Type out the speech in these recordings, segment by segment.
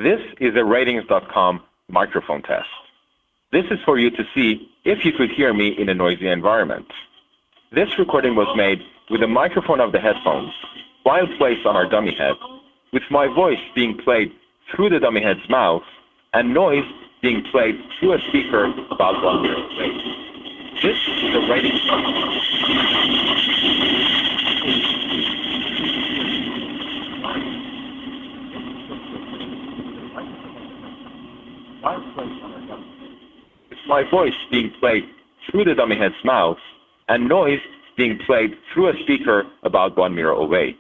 This is a Ratings.com microphone test. This is for you to see if you could hear me in a noisy environment. This recording was made with the microphone of the headphones while placed on our dummy head, with my voice being played through the dummy head's mouth and noise being played through a speaker about 1 meter away. This is a Ratings.com. With my voice being played through the dummy head's mouth and noise being played through a speaker about 1 meter away.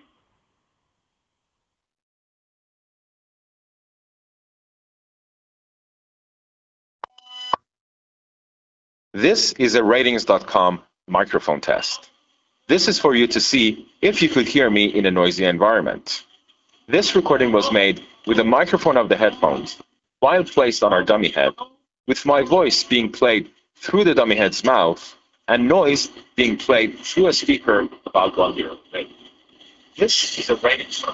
This is a Ratings.com microphone test. This is for you to see if you could hear me in a noisy environment. This recording was made with the microphone of the headphones while placed on our dummy head, with my voice being played through the dummy head's mouth and noise being played through a speaker about 1 meter away. This is a Ratings.com.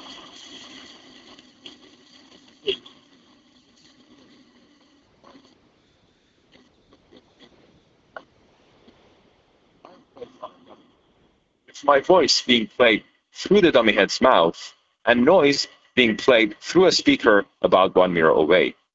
With my voice being played through the dummy head's mouth and noise being played through a speaker about 1 meter away.